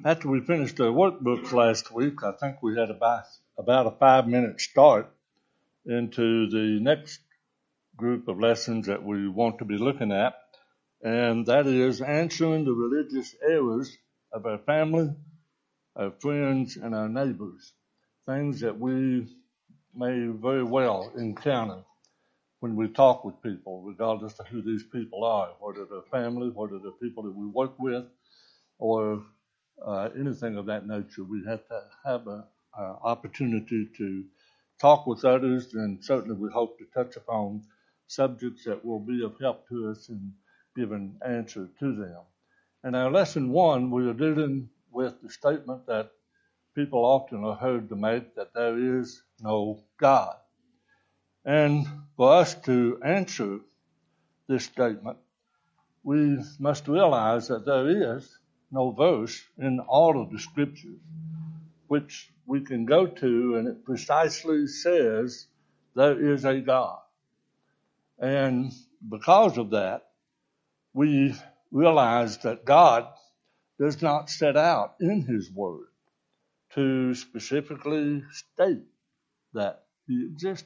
After we finished our workbooks last week, I think we had about a 5-minute start into the next group of lessons that we want to be looking at, and that is answering the religious errors of our family, our friends, and our neighbors, things that we may very well encounter when we talk with people, regardless of who these people are, whether they're family, whether they're people that we work with, or anything of that nature. We have to have an opportunity to talk with others, and certainly we hope to touch upon subjects that will be of help to us and give an answer to them. In our lesson 1, we are dealing with the statement that people often are heard to make, that there is no God. And for us to answer this statement, we must realize that there is no verse in all of the scriptures which we can go to and it precisely says there is a God. And because of that, we realize that God does not set out in his word to specifically state that he exists.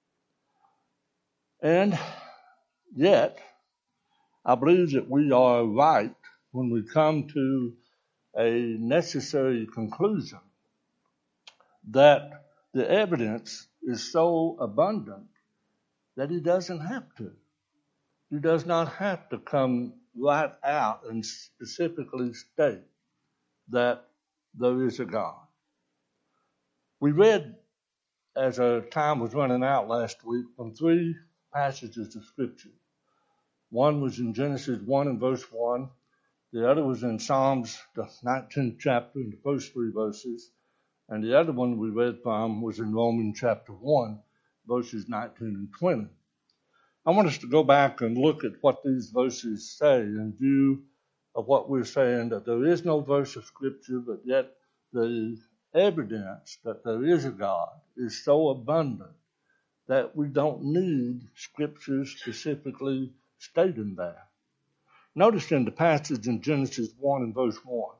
And yet, I believe that we are right when we come to a necessary conclusion that the evidence is so abundant that he doesn't have to. He does not have to come right out and specifically state that there is a God. We read, as our time was running out last week, from 3 passages of Scripture. One was in Genesis 1 and verse 1. The other was in Psalms, the 19th chapter, in the first 3 verses. And the other one we read from was in Romans chapter 1, verses 19 and 20. I want us to go back and look at what these verses say in view of what we're saying, that there is no verse of Scripture, but yet the evidence that there is a God is so abundant that we don't need Scripture specifically stating that. Notice in the passage in Genesis 1 and verse 1,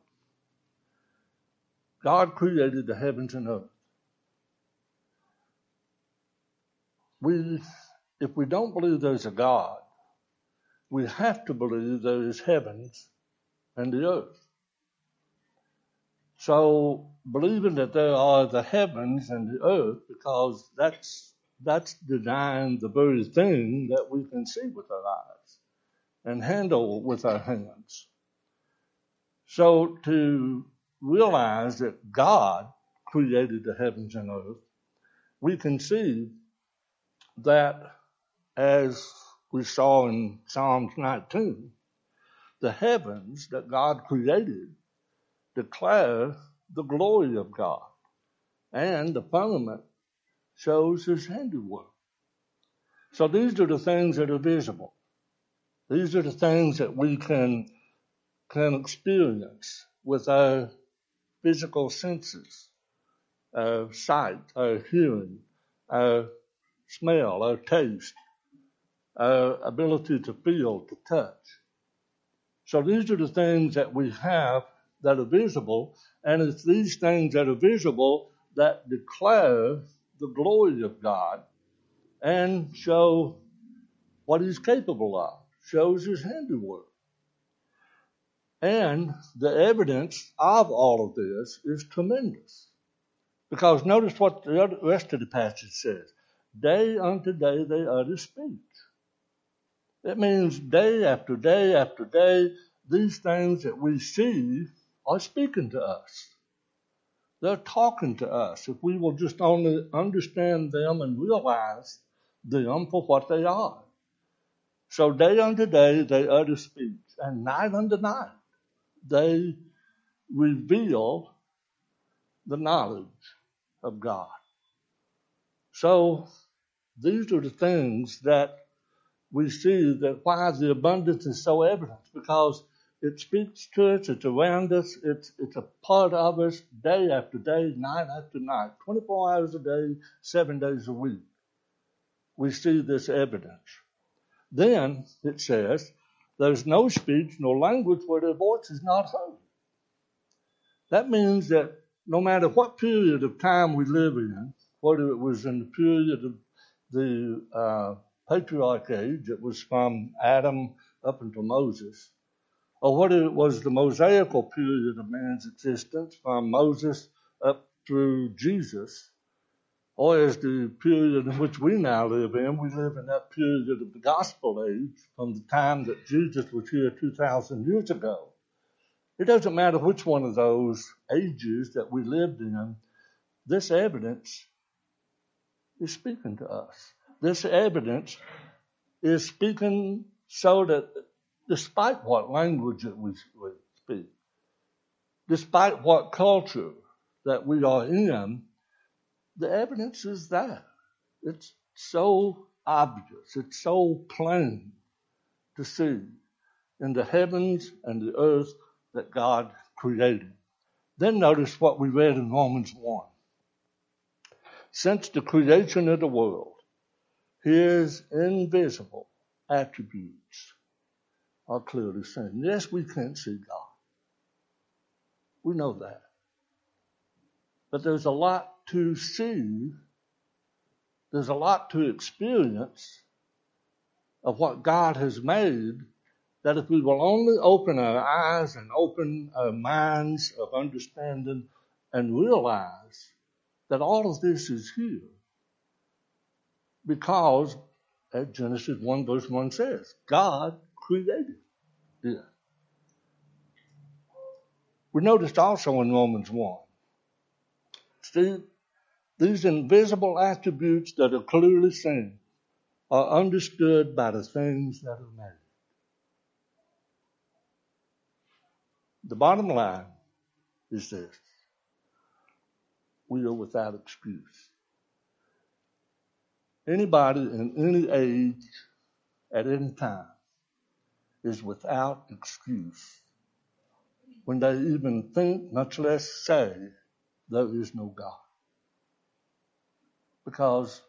God created the heavens and earth. If we don't believe there's a God, we have to believe there is heavens and the earth. So believing that there are the heavens and the earth, because that's denying the very thing that we can see with our eyes and handle with our hands. So to realize that God created the heavens and earth, we can see that, as we saw in Psalms 19, the heavens that God created declare the glory of God, and the firmament shows his handiwork. So these are the things that are visible. These are the things that we can experience with our physical senses, our sight, our hearing, our smell, our taste, our ability to feel, to touch. So these are the things that we have that are visible, and it's these things that are visible that declare the glory of God and show what he's capable of, shows his handiwork. And the evidence of all of this is tremendous. Because notice what the rest of the passage says. Day unto day they utter speech. It means day after day after day, these things that we see are speaking to us. They're talking to us if we will just only understand them and realize them for what they are. So day unto day they utter speech, and night unto night they reveal the knowledge of God. So these are the things that we see, that why the abundance is so evident, because it speaks to us, it's around us, it's a part of us day after day, night after night, 24 hours a day, 7 days a week. We see this evidence. Then it says, there's no speech nor language where their voice is not heard. That means that no matter what period of time we live in, whether it was in the period of the patriarch age, it was from Adam up until Moses, or whether it was the Mosaical period of man's existence from Moses up through Jesus, or as the period in which we now live in that period of the gospel age from the time that Jesus was here 2,000 years ago. It doesn't matter which one of those ages that we lived in, this evidence is speaking to us. This evidence is speaking so that despite what language that we speak, despite what culture that we are in, the evidence is there. It's so obvious, it's so plain to see in the heavens and the earth that God created. Then notice what we read in Romans 1. Since the creation of the world, his invisible attributes are clearly seen. Yes, we can't see God. We know that. But there's a lot to see. There's a lot to experience of what God has made, that if we will only open our eyes and open our minds of understanding and realize that all of this is here. Because, as Genesis 1 verse 1 says, God created it. We noticed also in Romans 1, see, these invisible attributes that are clearly seen are understood by the things that are made. The bottom line is this: we are without excuse. Anybody in any age, at any time, is without excuse when they even think, much less say, there is no God. Because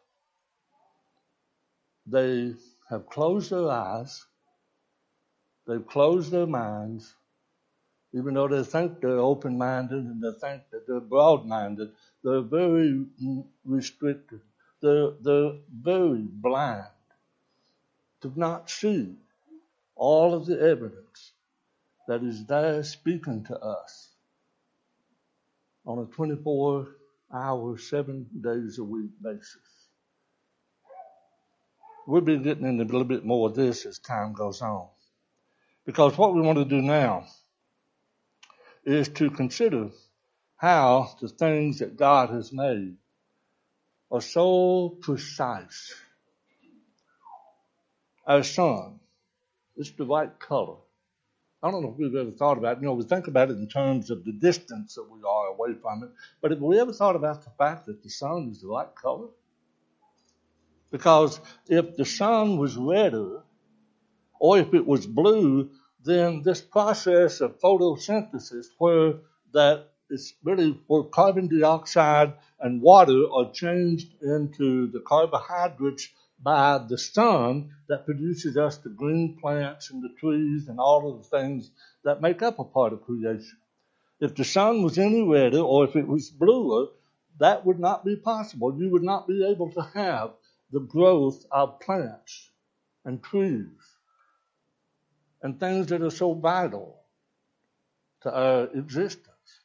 they have closed their eyes, they've closed their minds, even though they think they're open-minded and they think that they're broad-minded, they're very restricted. They're very blind to not see all of the evidence that is there speaking to us on a 24-hour, 7 days a week basis. We'll be getting into a little bit more of this as time goes on. Because what we want to do now is to consider how the things that God has made are so precise. Our sun, it's the right color. I don't know if we've ever thought about it. We think about it in terms of the distance that we are away from it. But have we ever thought about the fact that the sun is the right color? Because if the sun was redder, or if it was blue, then this process of photosynthesis, where that is really where carbon dioxide and water are changed into the carbohydrates by the sun that produces us the green plants and the trees and all of the things that make up a part of creation. If the sun was any redder or if it was bluer, that would not be possible. You would not be able to have the growth of plants and trees and things that are so vital to our existence.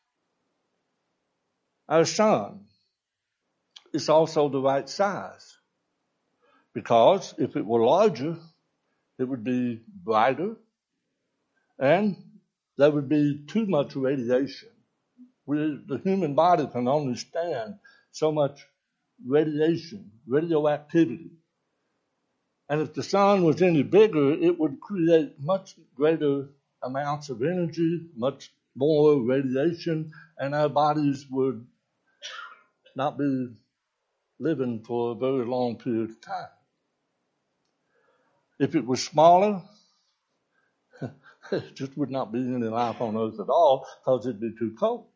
Our sun is also the right size, because if it were larger, it would be brighter and there would be too much radiation. The human body can only stand so much radiation, radioactivity. And if the sun was any bigger, it would create much greater amounts of energy, much more radiation, and our bodies would not be living for a very long period of time. If it was smaller, it just would not be any life on Earth at all, because it'd be too cold.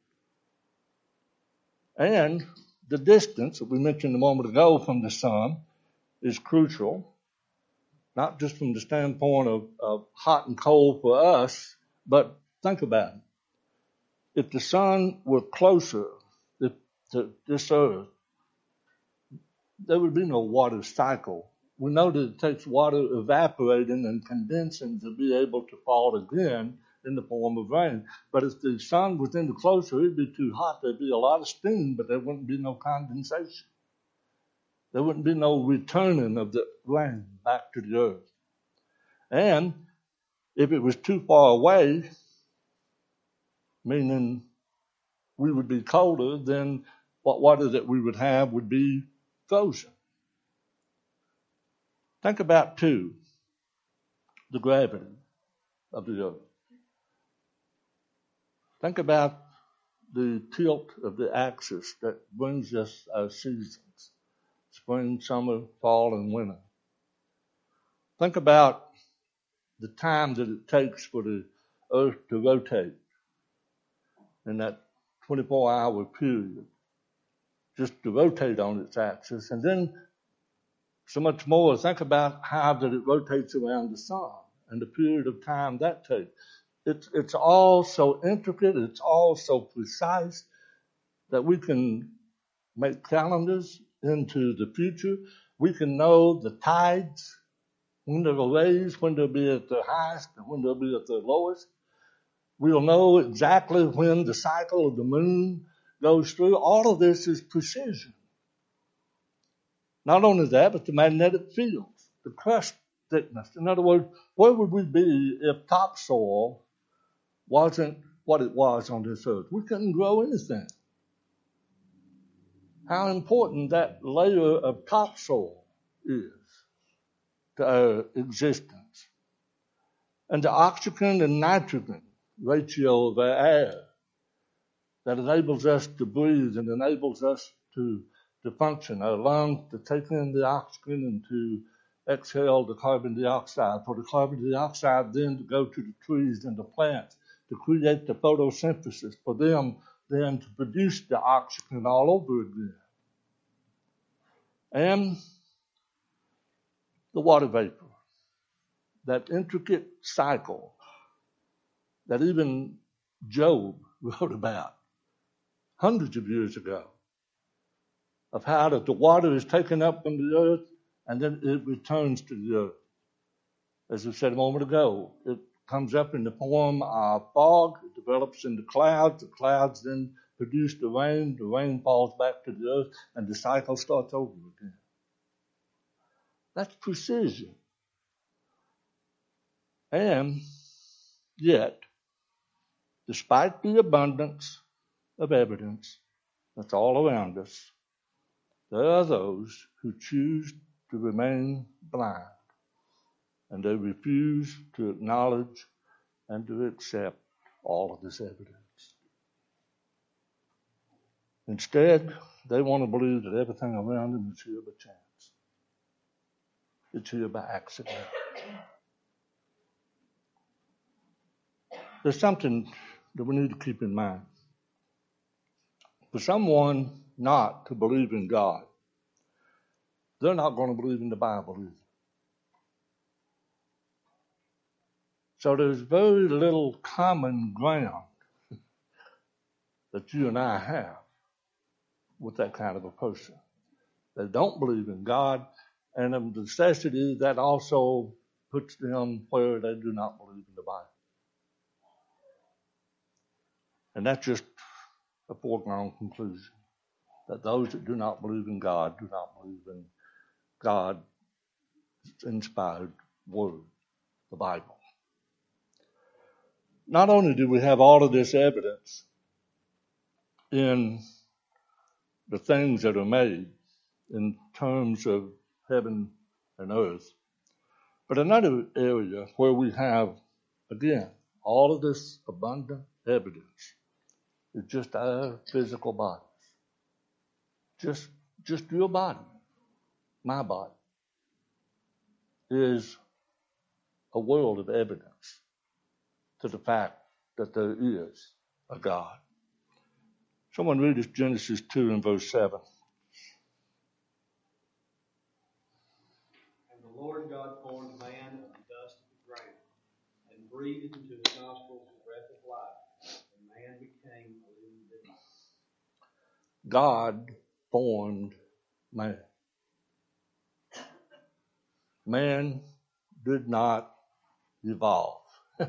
And the distance that we mentioned a moment ago from the sun is crucial, not just from the standpoint of hot and cold for us, but think about it. if the sun were closer to this earth, there would be no water cycle. We know that it takes water evaporating and condensing to be able to fall again in the form of rain. But if the sun was any closer, it'd be too hot. There'd be a lot of steam, but there wouldn't be no condensation. There wouldn't be no returning of the rain back to the earth. And if it was too far away, meaning we would be colder, then what water that we would have would be frozen. Think about, too, the gravity of the earth. Think about the tilt of the axis that brings us our seasons, spring, summer, fall, and winter. Think about the time that it takes for the earth to rotate in that 24-hour period, just to rotate on its axis. And then so much more, think about how that it rotates around the sun and the period of time that takes. It's all so intricate, it's all so precise that we can make calendars into the future. We can know the tides, when they'll raise, when they'll be at their highest, and when they'll be at their lowest. We'll know exactly when the cycle of the moon goes through. All of this is precision. Not only that, but the magnetic fields, the crust thickness. In other words, where would we be if topsoil wasn't what it was on this earth? We couldn't grow anything. How important that layer of topsoil is to our existence. And the oxygen and nitrogen ratio of our air that enables us to breathe and enables us to function, our lungs to take in the oxygen and to exhale the carbon dioxide, for the carbon dioxide then to go to the trees and the plants to create the photosynthesis, for them then to produce the oxygen all over again. And the water vapor, that intricate cycle that even Job wrote about hundreds of years ago, of how that the water is taken up from the earth and then it returns to the earth. As I said a moment ago, it comes up in the form of fog, it develops into clouds, the clouds then produce the rain falls back to the earth, and the cycle starts over again. That's precision. And yet, despite the abundance of evidence that's all around us, there are those who choose to remain blind, and they refuse to acknowledge and to accept all of this evidence. Instead, they want to believe that everything around them is here by chance. It's here by accident. There's something that we need to keep in mind. For someone not to believe in God, they're not going to believe in the Bible either. So there's very little common ground that you and I have with that kind of a person. They don't believe in God, and of necessity, that also puts them where they do not believe in the Bible. And that's just a foregone conclusion, that those that do not believe in God do not believe in God's inspired word, the Bible. Not only do we have all of this evidence in the things that are made in terms of heaven and earth, but another area where we have, again, all of this abundant evidence is just our physical bodies. Just your body, my body, is a world of evidence to the fact that there is a God. Someone read us Genesis 2 and verse 7. And the Lord God formed man of the dust of the ground, and breathed into his nostrils the breath of life, and man became God formed man. Man did not evolve.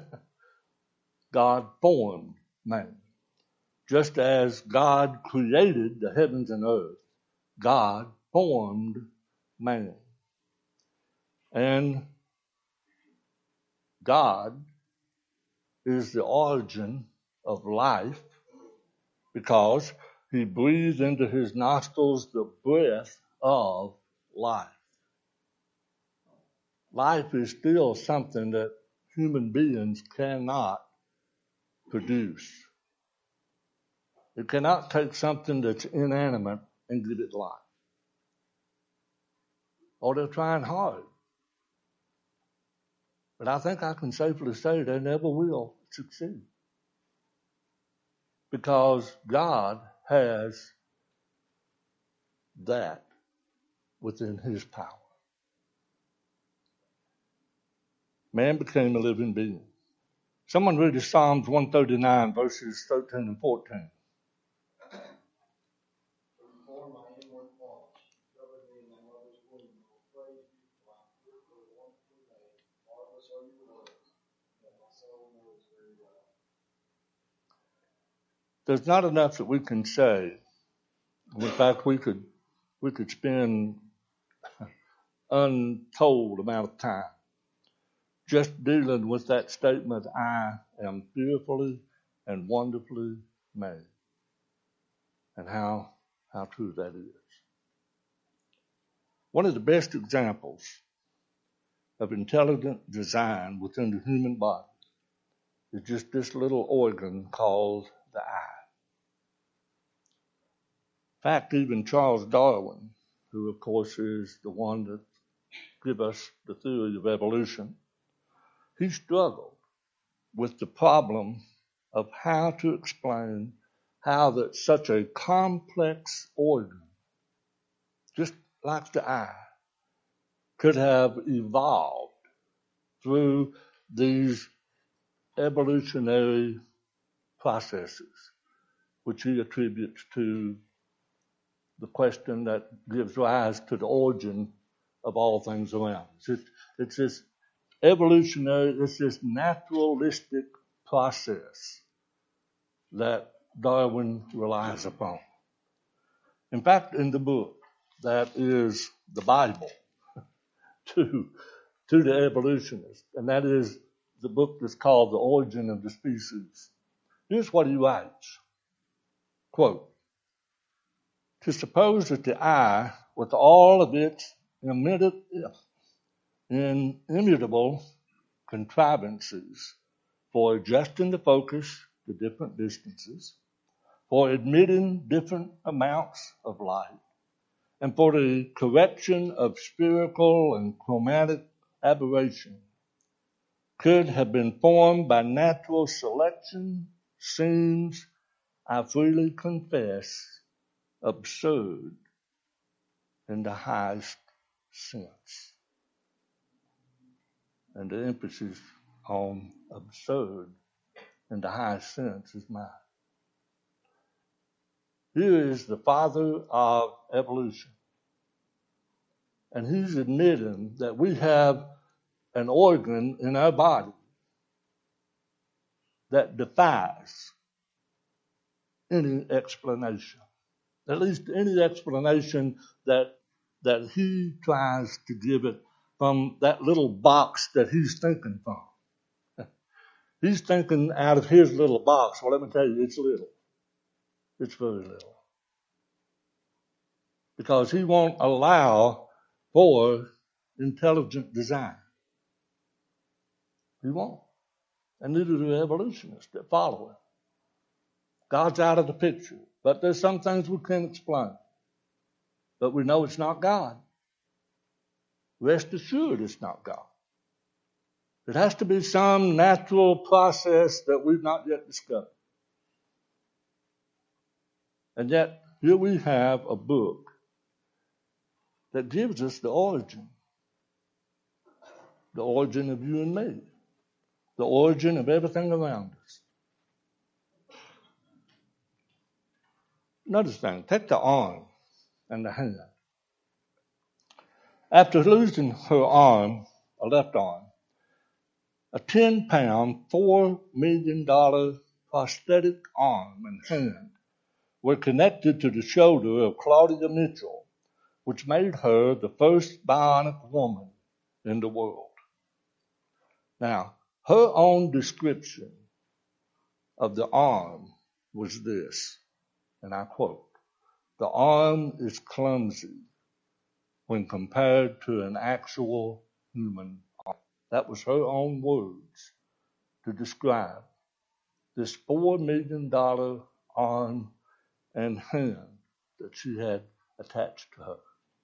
God formed man. Just as God created the heavens and earth, God formed man. And God is the origin of life because he breathed into his nostrils the breath of life. Life is still something that human beings cannot produce. It cannot take something that's inanimate and give it life. Or they're trying hard. But I think I can safely say they never will succeed. Because God has that within his power. Man became a living being. Someone read Psalms 139, verses 13 and 14. Before my inward parts, covered me in my mother's womb, I will praise you, for I am fearfully and wonderfully made. Marvelous are your works, that my soul knows very well. There's not enough that we can say. In fact, we could spend untold amount of time just dealing with that statement, I am fearfully and wonderfully made. And how true that is. One of the best examples of intelligent design within the human body is just this little organ called the eye. In fact, even Charles Darwin, who of course is the one that gave us the theory of evolution, he struggled with the problem of how to explain how that such a complex organ, just like the eye, could have evolved through these evolutionary processes, which he attributes to the question that gives rise to the origin of all things around us. It's this evolutionary, it's this naturalistic process that Darwin relies upon. In fact, in the book that is the Bible to the evolutionists, and that is the book that's called The Origin of the Species, here's what he writes, quote, to suppose that the eye, with all of its immutable contrivances for adjusting the focus to different distances, for admitting different amounts of light, and for the correction of spherical and chromatic aberration, could have been formed by natural selection, seems, I freely confess, absurd in the highest sense. And the emphasis on absurd in the highest sense is mine. Here is the father of evolution. And he's admitting that we have an organ in our body that defies any explanation. At least any explanation that he tries to give it from that little box that he's thinking from. He's thinking out of his little box. Well, let me tell you, it's little. It's very little. Because he won't allow for intelligent design. He won't. And neither do evolutionists that follow him. God's out of the picture. But there's some things we can't explain. But we know it's not God. Rest assured it's not God. It has to be some natural process that we've not yet discovered. And yet, here we have a book that gives us the origin of you and me, the origin of everything around us. Another thing, take the arm and the hand. After losing her arm, a left arm, a 10-pound, $4 million prosthetic arm and hand were connected to the shoulder of Claudia Mitchell, which made her the first bionic woman in the world. Now, her own description of the arm was this, and I quote, "The arm is clumsy when compared to an actual human arm." That was her own words to describe this $4 million arm and hand that she had attached to her.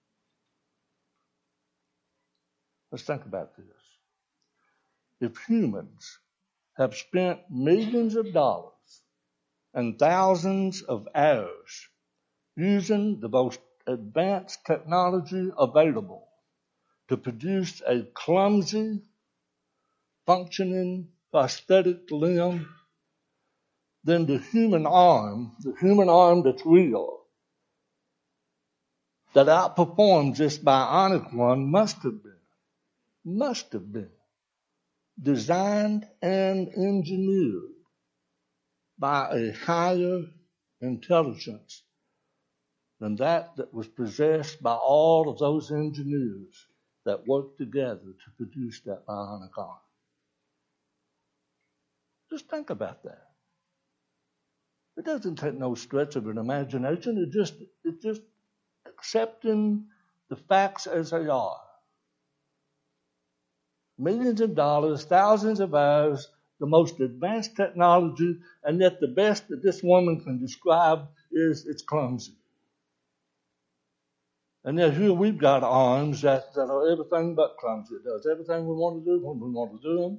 Let's think about this. If humans have spent millions of dollars and thousands of hours using the most advanced technology available to produce a clumsy, functioning prosthetic limb, then the human arm that's real, that outperforms this bionic one, must have been designed and engineered by a higher intelligence than that was possessed by all of those engineers that worked together to produce that bionic arm. Just think about that. It doesn't take no stretch of an imagination. It's just accepting the facts as they are. Millions of dollars, thousands of hours, the most advanced technology, and yet the best that this woman can describe is it's clumsy. And yet here we've got arms that are everything but clumsy. It does everything we want to do when we want to do them.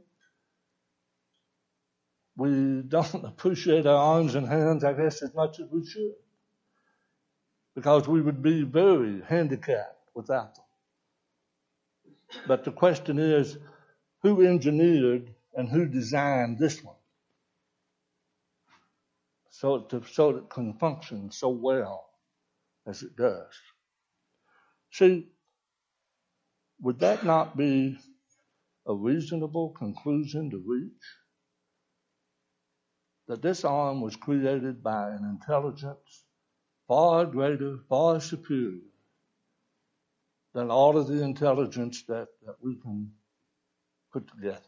We don't appreciate our arms and hands, I guess, as much as we should, because we would be very handicapped without them. But the question is, who engineered and who designed this one so it can function so well as it does? See, would that not be a reasonable conclusion to reach? That this arm was created by an intelligence far greater, far superior than all of the intelligence that we can put together.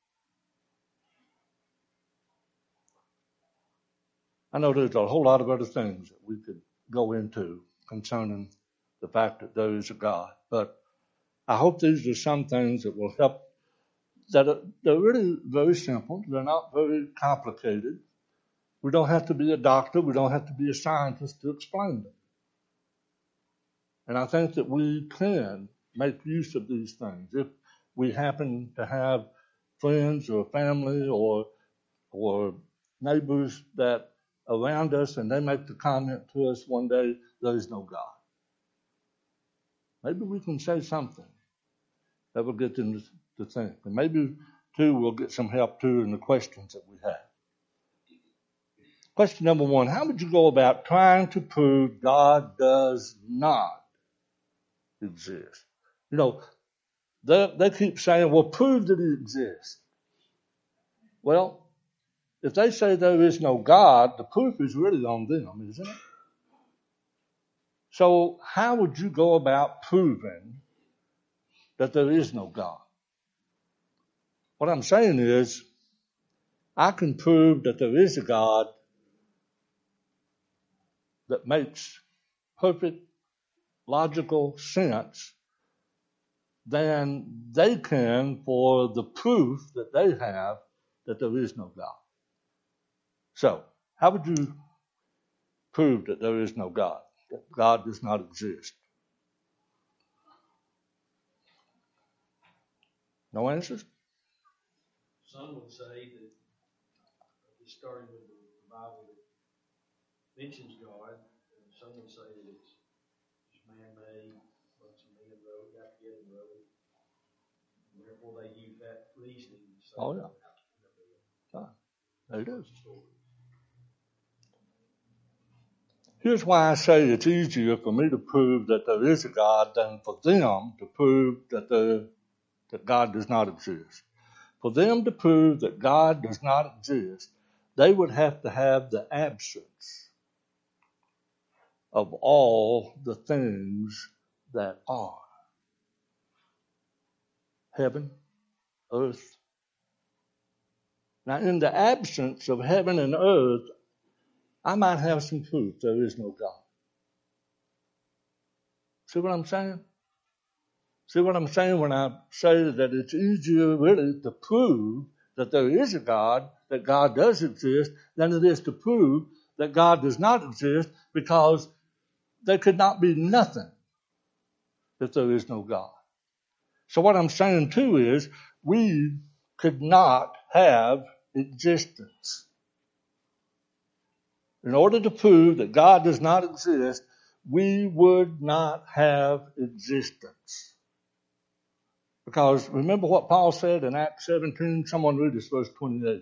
I know there's a whole lot of other things that we could go into concerning the fact that there is a God, but I hope these are some things that will help, they're really very simple. They're not very complicated. We don't have to be a doctor. We don't have to be a scientist to explain them. And I think that we can make use of these things. If we happen to have friends or family or neighbors that around us and they make the comment to us one day, there is no God. Maybe we can say something that will get them to think. And maybe, too, we'll get some help, too, in the questions that we have. Question number one, how would you go about trying to prove God does not exist? You know, they keep saying, well, prove that he exists. Well, if they say there is no God, the proof is really on them, isn't it? So how would you go about proving that there is no God? What I'm saying is, I can prove that there is a God that makes perfect logical sense than they can for the proof that they have that there is no God. So, how would you prove that there is no God, that God does not exist? No answers? Some would say that, just starting with the Bible that mentions God, and some would say that it's just man-made, bunch of men got together and wrote it. And therefore they use that reasoning to say, Oh, yeah. There it is. Here's why I say it's easier for me to prove that there is a God than for them to prove that God does not exist. For them to prove that God does not exist, they would have to have the absence of all the things that are. Heaven, earth. Now, in the absence of heaven and earth, I might have some proof there is no God. See what I'm saying? See what I'm saying when I say that it's easier really to prove that there is a God, that God does exist, than it is to prove that God does not exist, because there could not be nothing if there is no God. So what I'm saying too is we could not have existence. In order to prove that God does not exist, we would not have existence. Because remember what Paul said in Acts 17? Someone read this, verse 28.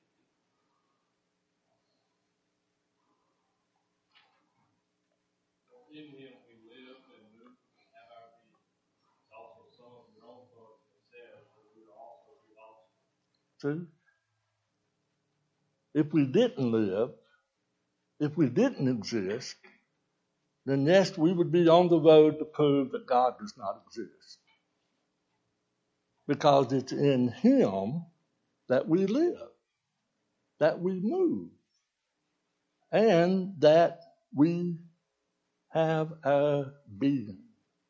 In him we live and move and have our being. Also some of your own folks have said that we are also the offspring. See? If we didn't live, if we didn't exist, then yes, we would be on the road to prove that God does not exist. Because it's in him that we live, that we move, and that we have our being.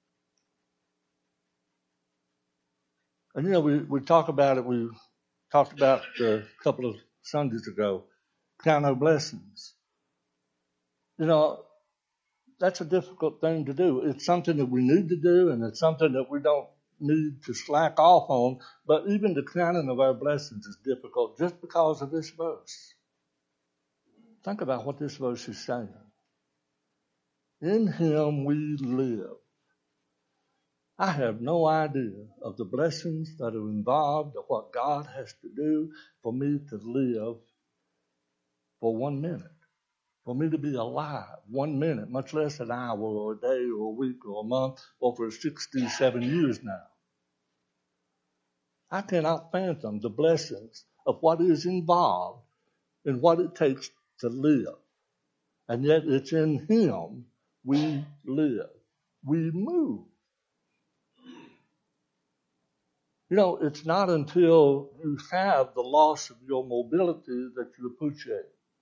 And you know, we talk about it, we talked about a couple of Sundays ago, count our blessings. You know, that's a difficult thing to do. It's something that we need to do, and it's something that we don't need to slack off on. But even the counting of our blessings is difficult just because of this verse. Think about what this verse is saying. In him we live. I have no idea of the blessings that are involved or what God has to do for me to live for 1 minute. For me to be alive 1 minute, much less an hour or a day or a week or a month or for 67 years now. I cannot fathom the blessings of what is involved in what it takes to live. And yet it's in him we live. We move. You know, it's not until you have the loss of your mobility that you appreciate.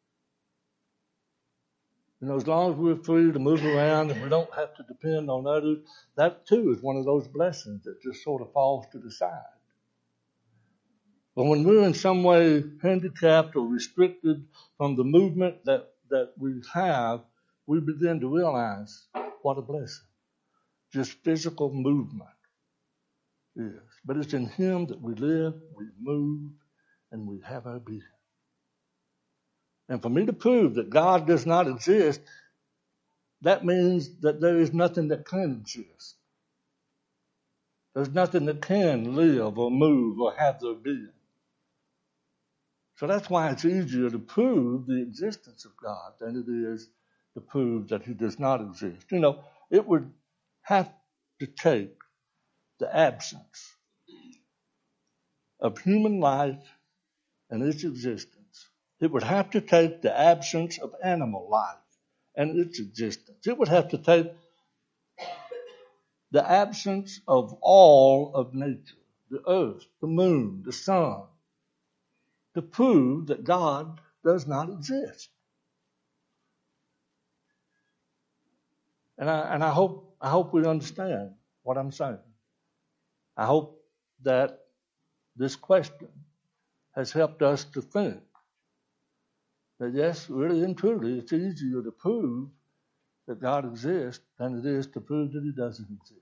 You know, as long as we're free to move around and we don't have to depend on others, that too is one of those blessings that just sort of falls to the side. But when we're in some way handicapped or restricted from the movement that we have, we begin to realize what a blessing just physical movement is. But it's in him that we live, we move, and we have our being. And for me to prove that God does not exist, that means that there is nothing that can exist. There's nothing that can live or move or have their being. So that's why it's easier to prove the existence of God than it is to prove that he does not exist. You know, it would have to take the absence of human life and its existence. It would have to take the absence of animal life and its existence. It would have to take the absence of all of nature, the earth, the moon, the sun, to prove that God does not exist. And I hope we understand what I'm saying. I hope that this question has helped us to think that yes, really and truly, it's easier to prove that God exists than it is to prove that he doesn't exist.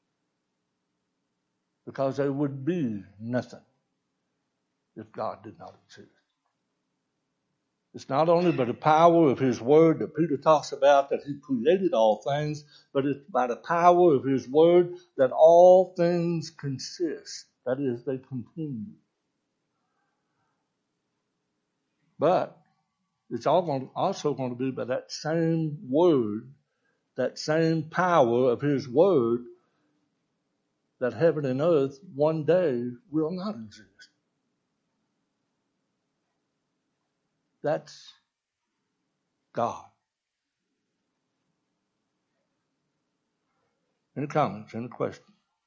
Because there would be nothing if God did not exist. It's not only by the power of his word that Peter talks about that he created all things, but it's by the power of his word that all things consist. That is, they continue. But it's also going to be by that same word, that same power of his word, that heaven and earth one day will not exist. That's God. Any comments? Any questions?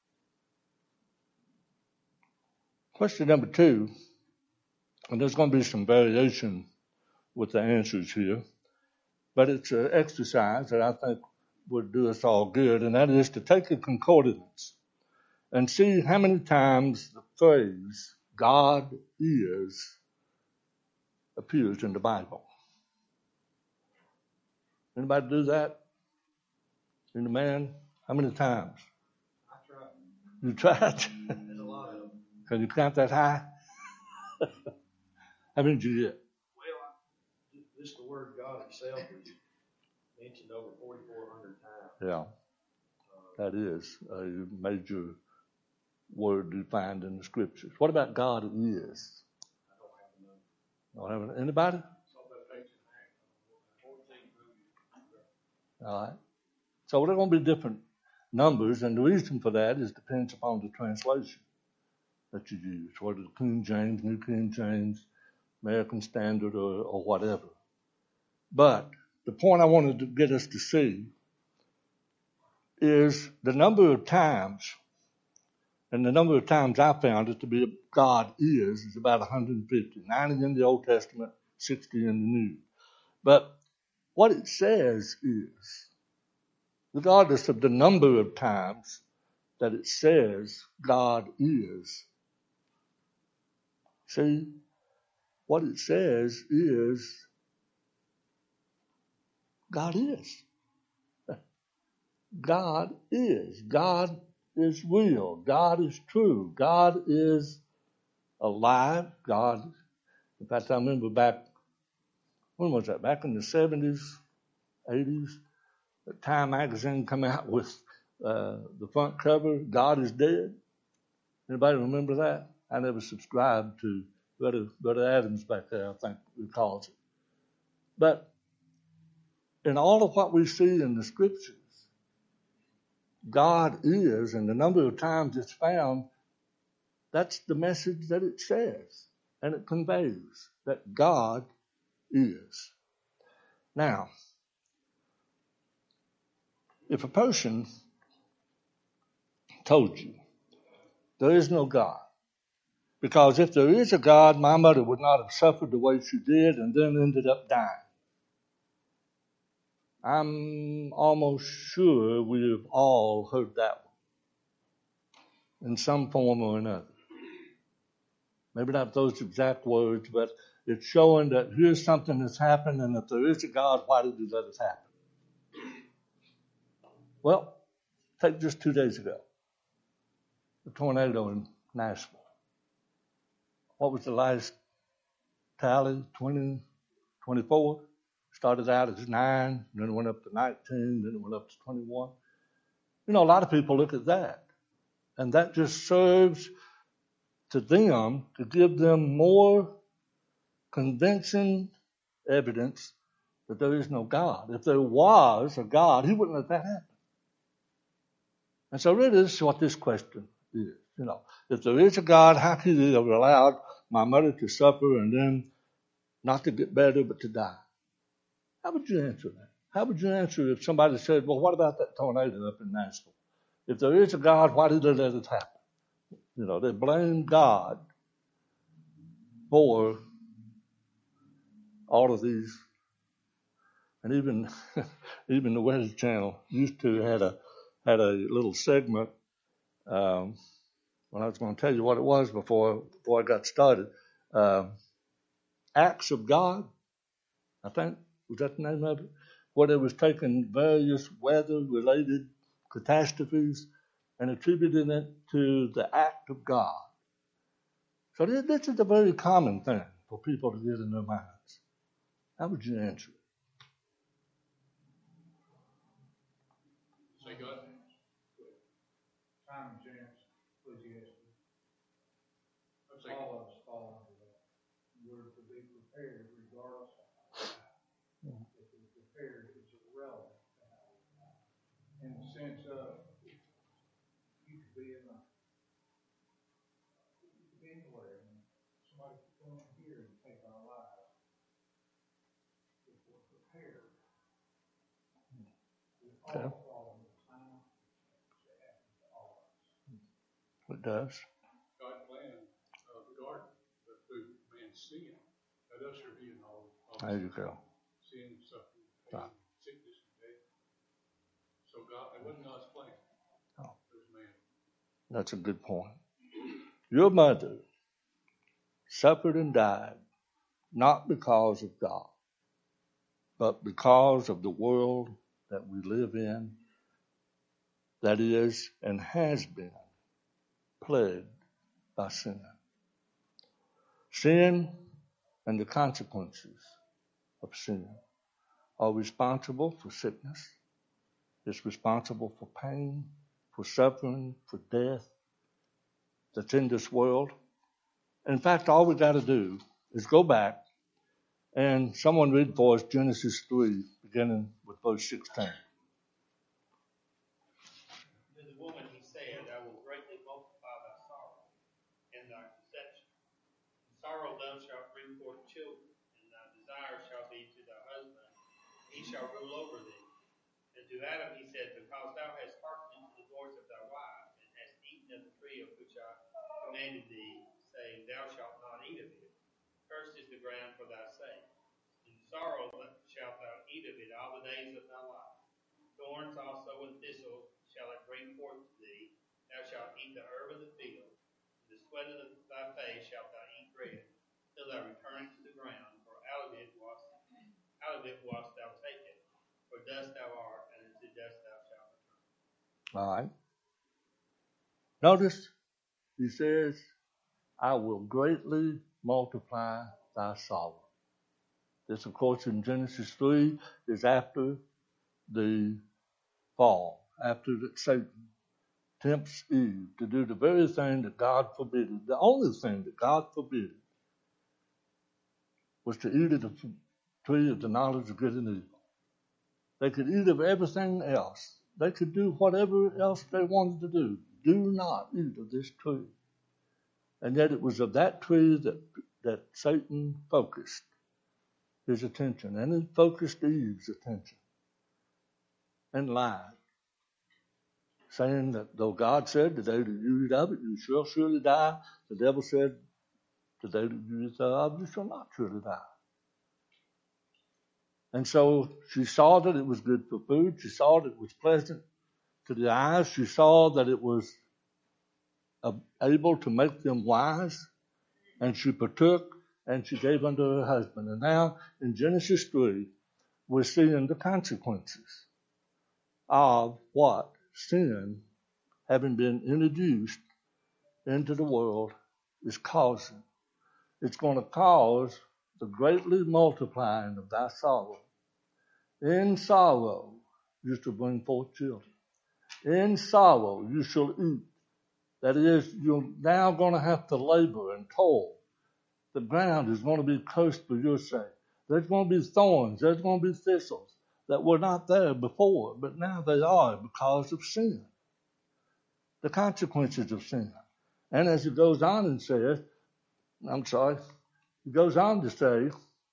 Question number 2, and there's going to be some variation with the answers here, but it's an exercise that I think would do us all good, and that is to take a concordance and see how many times the phrase God is appears in the Bible. Anybody do that? In the man? How many times? I tried. You tried? There's a lot of them. Can you count that high? How many did you get? Well, just the word God itself is mentioned over 4,400 times. Yeah, that is a major word you find in the scriptures. What about God is? I don't have a number. Anybody? It's all about faith and act. 14 movies. All right. So there are going to be different numbers, and the reason for that is depends upon the translation that you use, whether King James, New King James, American Standard, or whatever. But the point I wanted to get us to see is the number of times, and the number of times I found it to be God is about 150, 90 in the Old Testament, 60 in the New. But what it says is, regardless of the number of times that it says God is, see, what it says is God is. God is. God is real. God is true. God is alive. God, in fact, I remember back, when was that? Back in the 70s, 80s, Time magazine come out with the front cover, God is dead. Anybody remember that? I never subscribed to Brother Adams back there, I think he calls it. But in all of what we see in the scriptures, God is, and the number of times it's found, that's the message that it says, and it conveys that God is. Now, if a person told you there is no God, because if there is a God, my mother would not have suffered the way she did and then ended up dying. I'm almost sure we've all heard that one in some form or another. Maybe not those exact words, but it's showing that here's something that's happened, and if there is a God, why did he let it happen? Well, take just 2 days ago, the tornado in Nashville. What was the last tally? 20, 24? Started out as 9, then it went up to 19, then it went up to 21. You know, a lot of people look at that, and that just serves to them to give them more convincing evidence that there is no God. If there was a God, he wouldn't let that happen. And so really this is what this question is. You know, if there is a God, how could he have allowed my mother to suffer and then not to get better but to die? How would you answer that? How would you answer if somebody said, well, what about that tornado up in Nashville? If there is a God, why did they let it happen? You know, they blame God for all of these. And even the Weather Channel used to had a little segment. Well, I was going to tell you what it was before I got started. Acts of God, I think, was that the name of it? Where they was taking various weather-related catastrophes and attributing it to the act of God. So this is a very common thing for people to get in their minds. How would you answer it? Say God. Time and chance, Ecclesiastes. All of us fall into that. We're to be prepared regardless of anywhere. And somebody could come here and take our lives if we're prepared. We Okay. all fall in the time that happens to all of us. It does. God planned the garden, but through man's sin, that ushered in all There you go. sin, suffering, pain, Right. sickness, and death. So God, it wasn't God's plan. Oh. It was man. That's a good point. Your mother suffered and died not because of God, but because of the world that we live in that is and has been plagued by sin. Sin and the consequences of sin are responsible for sickness. It's responsible for pain, for suffering, for death that's in this world. In fact, all we got to do is go back and someone read for us Genesis 3, beginning with verse 16. To the woman he said, I will greatly multiply thy sorrow and thy conception. In sorrow thou shalt bring forth children, and thy desire shall be to thy husband, and he shall rule over thee. And to Adam he said, because thou hast hearkened to the voice of thy wife, and hast eaten of the tree of which I commanded thee, saying, thou shalt not eat of it. Cursed is the ground for thy sake. In sorrow shalt thou eat of it all the days of thy life. Thorns also and thistles shall it bring forth to thee. Thou shalt eat the herb of the field. In the sweat of thy face shalt thou eat bread, till thou return to the ground, for out of it wast thou taken. For dust thou art, and into dust thou shalt return. All right. Notice he says, I will greatly multiply thy sorrow. This, of course, in Genesis 3 is after the fall, after that Satan tempts Eve to do the very thing that God forbid. The only thing that God forbid was to eat of the tree of the knowledge of good and evil. They could eat of everything else. They could do whatever else they wanted to do. Do not eat of this tree. And yet it was of that tree that Satan focused his attention, and he focused Eve's attention and lied, saying that though God said, the day that you eat of it, you shall surely die, the devil said, the day that you eat thereof, you shall not surely die. And so she saw that it was good for food. She saw that it was pleasant to the eyes. She saw that it was able to make them wise. And she partook and she gave unto her husband. And now in Genesis 3, we're seeing the consequences of what sin, having been introduced into the world, is causing. It's going to cause the greatly multiplying of thy sorrow. In sorrow you shall bring forth children. In sorrow you shall eat. That is, you're now going to have to labor and toil. The ground is going to be cursed for your sake. There's going to be thorns. There's going to be thistles that were not there before, but now they are because of sin. The consequences of sin. And as it goes on and says, it goes on to say,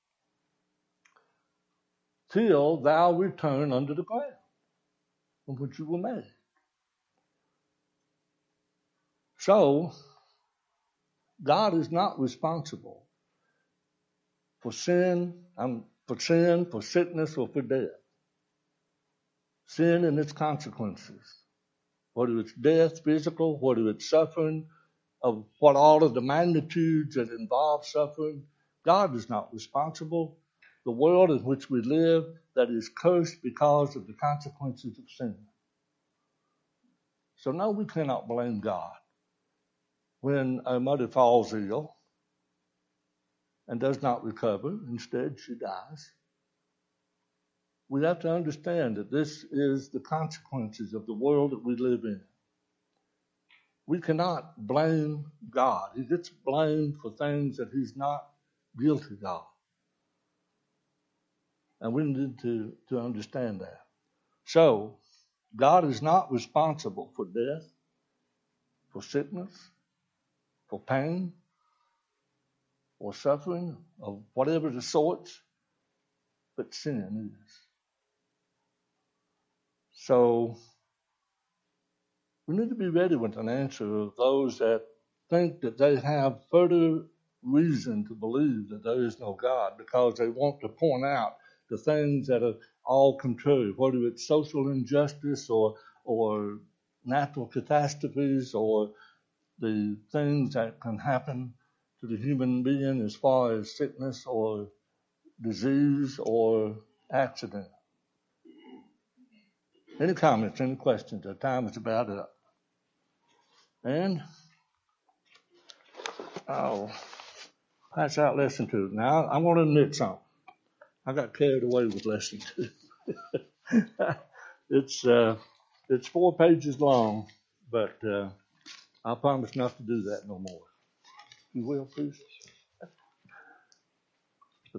till thou return unto the ground from which you were made. So, God is not responsible for sin, for sickness, or for death. Sin and its consequences, whether it's death, physical, whether it's suffering, of what all of the magnitudes that involve suffering, God is not responsible. The world in which we live, that is cursed because of the consequences of sin. So no, we cannot blame God when a mother falls ill and does not recover. Instead, she dies. We have to understand that this is the consequences of the world that we live in. We cannot blame God. He gets blamed for things that he's not guilty of. And we need to understand that. So, God is not responsible for death. for sickness, for pain, or suffering of whatever the sorts, but sin is. So we need to be ready with an answer of those that think that they have further reason to believe that there is no God because they want to point out the things that are all contrary, whether it's social injustice or natural catastrophes or the things that can happen to the human being as far as sickness or disease or accident. Any comments, any questions? Our time is about up. And I'll pass out lesson 2. Now, I'm going to admit something. I got carried away with lesson 2. It's 4 pages long, but I promise not to do that no more. You will, please?